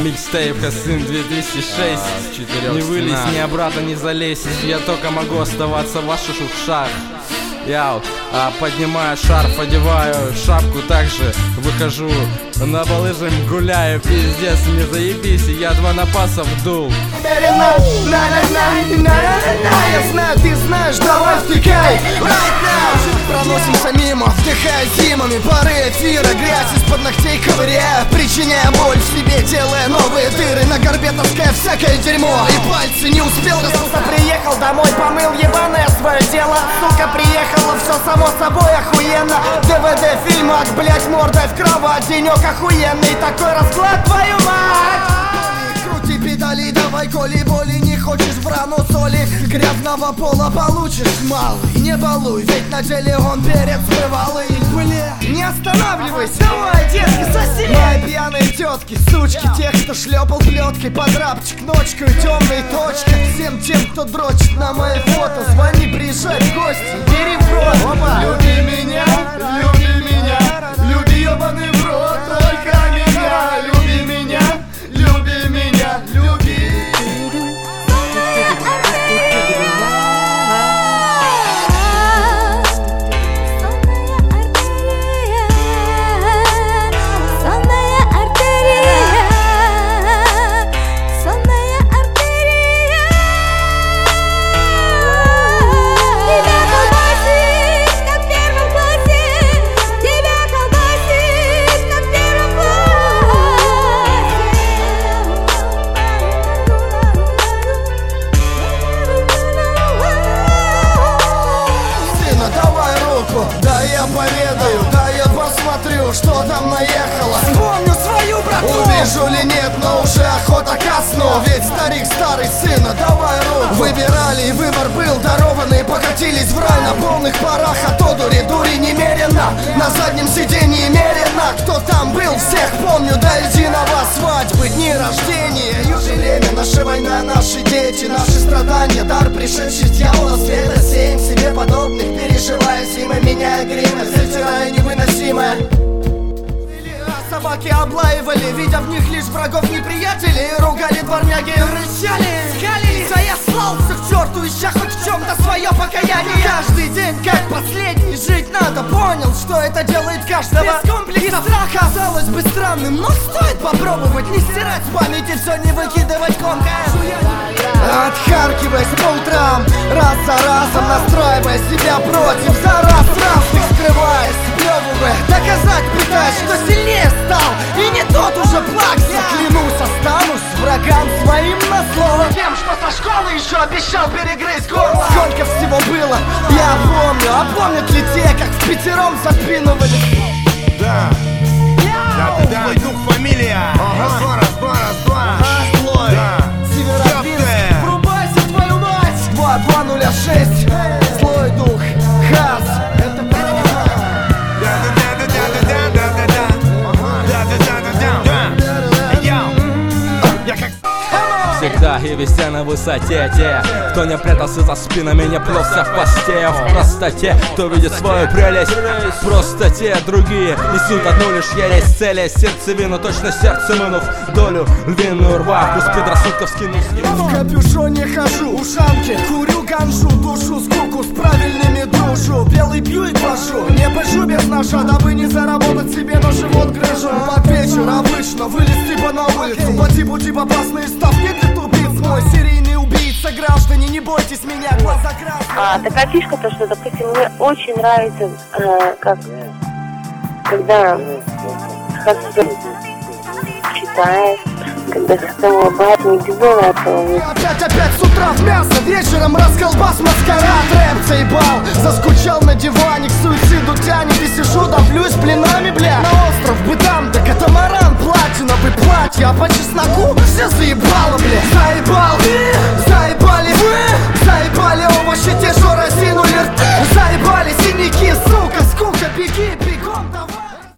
Микстейп Хасин 2006. Не вылезь, ни обратно не залезь. Я только могу оставаться в ваших ушах. Я поднимаю шарф, одеваю шапку, также выхожу на балыжем, гуляю, пиздец, не заебись, я 2 напаса вдул. Я знаю, ты знаешь, давай втыкай. Проносимся мимо, вдыхая зимами пары эфира, грязь из-под ногтей ковыряя, причиняя боль в себе, делая новые дыры, на горбе таская всякое дерьмо, и пальцы не успел рассосать. Приехал домой, помыл ебаное свое дело, сука, приехала, все само собой охуенно. ДВД фильмак, блять, мордой в кровать, денек охуенный, такой расклад, твою мать. Крути педали, давай, коли боли, не хочешь в рану соли, грязного пола получишь мало. Не балуй, ведь на деле он перец бывалый. Бля, не останавливайся, давай, детки, соси. Мои пьяные тетки, сучки, тех, кто шлепал плеткой, подрабчик, ночкой, темной точкой. Всем тем, кто дрочит на мои фото, звони, приезжай в гости, бери в рот. Люби меня, люби ебаный в рот, только меня. Люби меня, люби меня, люби. Да я поведаю, да я посмотрю, что там наехало. Вспомню свою брату. Увижу ли нет, но уже охота ко сну. Ведь старик старый сына, давай руку. Выбирали и выбор был дарованный, покатились в рай на полных парах. От одури дури немерено, на заднем сиденье мерено. Кто там был, всех помню до единого. Свадьбы, дни рождения, юбилейные. Наша война, наши дети, наши страдания. Дар, пришедший с дьявола света. Сеем себе подобных, переживая зимы, меняя гримы, затирая невыносимое. Собаки облаивали, видя в них лишь врагов, неприятелей. Ругали дворняги, рычали, скалились. А я слался к черту, ища хоть в чем-то свое покаяние. Каждый день как последний, жить надо. Понял, что это делает каждого. Без комплекса и страха. Казалось бы странным, но стоит попробовать. Не стирать с памяти все, не выкидывать комкая. Отхаркиваясь по утрам, раз за разом настраивая себя против. За раз ты скрываясь, сплевывая, доказать пытаясь, что сильнее стал. И не тот уже плакса. Клянусь, останусь врагам своим на слово. Тем, что со школы еще обещал перегрызть горло. Сколько всего было, я помню. А помнят ли те, как впятером запинывали? Да, твой дух, фамилия. Разбор. Злой. Северодвинск, врубайся, твою мать. 2206, злой дух, хас. Это Всегда и везде на высоте те, кто не прятался за спинами, не плелся в посте. В простоте, кто видит свою прелесть. Просто те другие несут одну лишь ересь. Цели сердцевину, точно сердце вынув долю львиную рва, пусть предрассудков скинув. В капюшоне хожу, ушанки, курю ганжу, душу скуку с правильными дружу. Белый пью и глашу, не пышу без ножа, дабы не заработать себе на живот грыжу. Под вечер обычно вылез типа на улицу, по типу опасные ставки для тупиц. Мой серийный убийца, граждане, не бойтесь меня, глаза красные. Такая фишка, то что, допустим, мне очень нравится, когда Хасен читает, когда Хасен улыбается, не безумно этого. Опять с утра в мясо, вечером расколбас, маскарад, рэп заебал. Заскучал на диване, к суициду тянет и сижу, давлюсь блинами, бля. На остров бы там, да катамаран, платиновый платье, а по чесноку все заебало, бля. Заебал,